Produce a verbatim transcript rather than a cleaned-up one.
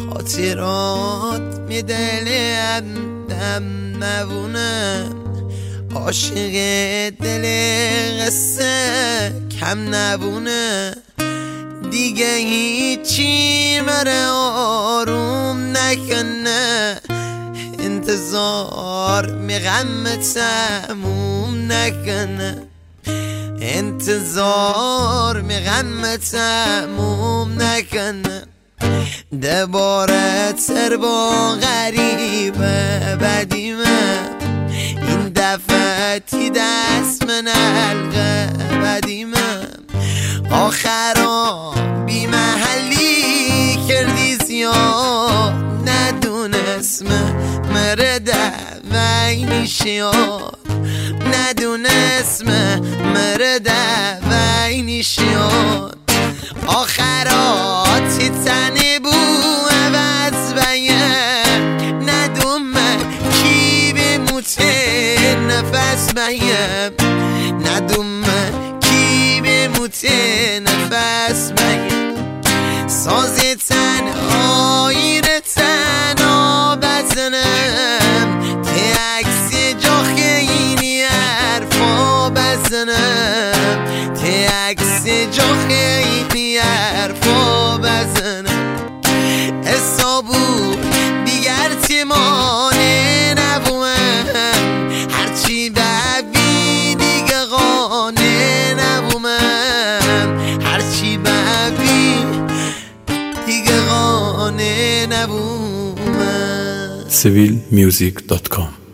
خاطرات می دلم دم نبونه، عاشق دل قصه کم نبونه. دیگه هیچی مره آروم نکنه، انتظار می غم تموم نکنه، انتظار می غم تموم نکنه. دوباره تر با غریبه بدیمه، این دفعه تی دست من حلقه بدیمه. آخرا بی محلی کردی زیاد، ندونست مره دوای نیشیاد، ندونست مره دوای نیشیاد. آخرات تنی بو عوض بیه، ندوم کی بموته نفس بیه، ندوم کی بموته نفس بیه. سازی تن آیر تنها بزنم، تی عکسی جا خیلی حرفا بزنم، تی عکسی جا خیلی حرفا بزنم. حسابو دیگر تیمانه نبومم، هرچی ببی دیگه قانه نبومم، هرچی ببی دیگه قانه نبومم. سویل میوزیک دات کام